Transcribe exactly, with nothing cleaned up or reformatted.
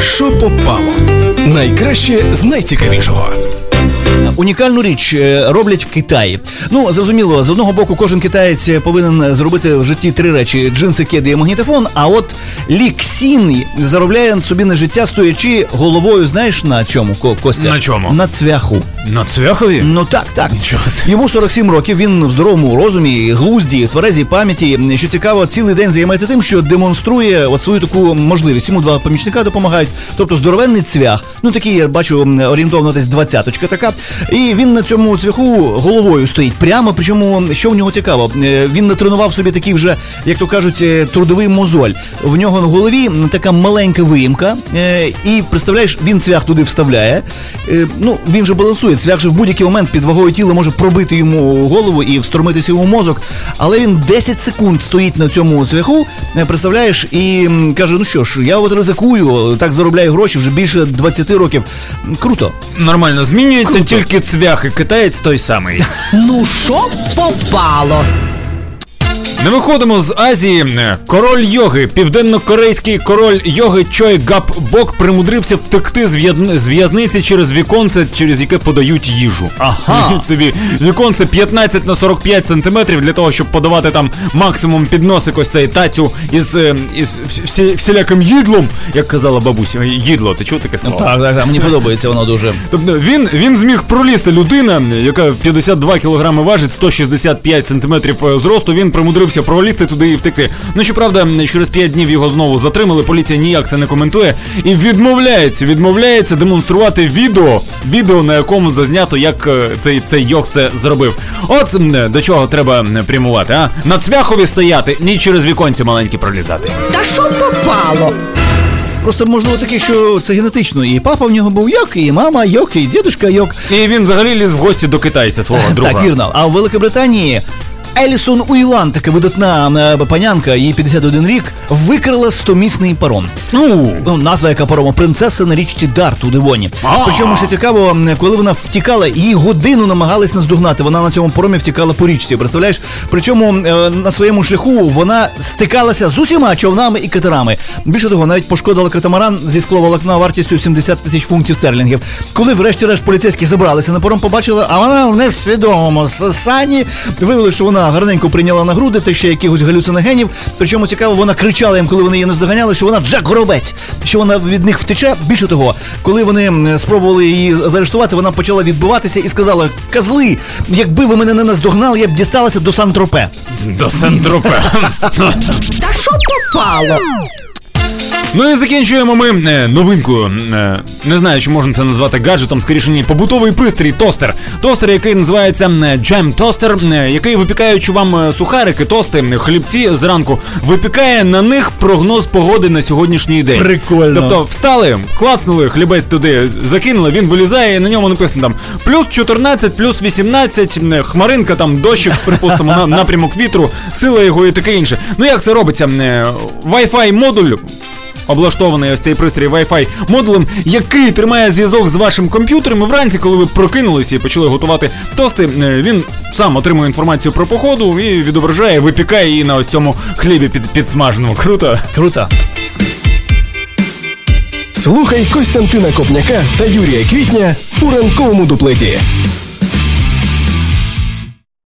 що попало? Найкраще з найцікавішого. Унікальну річ роблять в Китаї. Ну, зрозуміло, з одного боку, кожен китаєць повинен зробити в житті три речі: джинси, кеди і магнітофон, а от Лі Ксін заробляє собі на життя, стоячи головою, знаєш, на чому, Костя? На чому? На цвяху. На цвяхові? Ну так, так. Нічого. Йому сорок сім років, він в здоровому розумі, глузді, тверезій пам'яті. Що цікаво, цілий день займається тим, що демонструє от свою таку можливість. Йому два помічника допомагають, тобто здоровенний цвях. Ну такий, я бачу, орієнтовно десь двадцяточка така. І він на цьому цвяху головою стоїть прямо, причому, що в нього цікаво, він натренував собі такий вже, як то кажуть, трудовий мозоль. В нього на голові така маленька виїмка, і, представляєш, він цвях туди вставляє. Ну, він же балансує, цвях же в будь-який момент під вагою тіла може пробити йому голову і встромитися йому мозок, але він десять секунд стоїть на цьому цвяху, представляєш, і каже, ну що ж, я от ризикую, так заробляю гроші вже більше двадцять років. Круто. Нормально, змінюється Круто. Тільки цвях, і китаєць той самий. Ну що попало? Не виходимо з Азії. Король йоги, південно-корейський король йоги Чой Гап Бок примудрився втекти з, в'яз... з в'язниці через віконце, через яке подають їжу. Ага. Собі віконце п'ятнадцять на сорок п'ять сантиметрів для того, щоб подавати там максимум підносик ось цей тацю із, із всі... всіляким їдлом, як казала бабуся. Їдло, ти чув таке слово? Так, так, так, мені подобається воно дуже. Тобто він, він зміг пролізти, людина, яка п'ятдесят два кілограми важить, сто шістдесят п'ять сантиметрів зросту, він примудрився пролізти туди і втекти. Ну, щоправда, через п'ять днів його знову затримали, поліція ніяк це не коментує і відмовляється, відмовляється демонструвати відео, відео, на якому зазнято, як цей, цей йог це зробив. От до чого треба прямувати, а? На цвяхові стояти, ні через віконці маленькі пролізати. Та що попало? Просто можливо таке, що це генетично. І папа в нього був йок, і мама йок, і дідушка йок. І він взагалі ліз в гості до китайця свого друга. Так, вірно. А в Великобританії Елісон Уілан, така видатна панянка, їй п'ятдесят один рік, викрила стомісний паром. Ну, Ну, назва яка парому? Принцеса на річці Дарт у Девоні. А-а-а. Причому, що цікаво, коли вона втікала, її годину намагались наздогнати. Вона на цьому паромі втікала по річці, представляєш? Причому на своєму шляху вона стикалася з усіма човнами і катерами. Більше того, навіть пошкодила катамаран зі скловолокна вартістю сімдесят тисяч фунтів стерлінгів. Коли врешті-решт поліцейські забралися на паром, побачили, а вона в несвідомому стані. Виявили, що вона гарненько прийняла на груди, та ще якихось галюциногенів. Причому цікаво, вона кричала їм, коли вони її наздоганяли, що вона Джек Горобець, що вона від них втече. Більше того, коли вони спробували її заарештувати, вона почала відбиватися і сказала: козли, якби ви мене не наздогнали, я б дісталася до Сан-Тропе. до Сен-Тропе. Та що попало? Ну і закінчуємо ми е, новинкою. Е, не знаю, чи можна це назвати гаджетом, скоріше ні. Побутовий пристрій тостер. Тостер, який називається Jam Toaster, е, який, випікаючи вам сухарики, тости, хлібці зранку, випікає на них прогноз погоди на сьогоднішній день. Прикольно. Тобто встали, клацнули, хлібець туди закинули, він вилізає, і на ньому написано там плюс чотирнадцять, плюс вісімнадцять, хмаринка, там дощик, припустимо, на, напрямок вітру, сила його і таке інше. Ну як це робиться? Е, Wi-Fi модуль облаштований ось цей пристрій Wi-Fi модулем, який тримає зв'язок з вашим комп'ютером, і вранці, коли ви прокинулися і почали готувати тости, він сам отримує інформацію про погоду і відображає, випікає її на ось цьому хлібі під, підсмаженому. Круто? Круто. Слухай Костянтина Копняка та Юрія Квітня у ранковому дуплеті.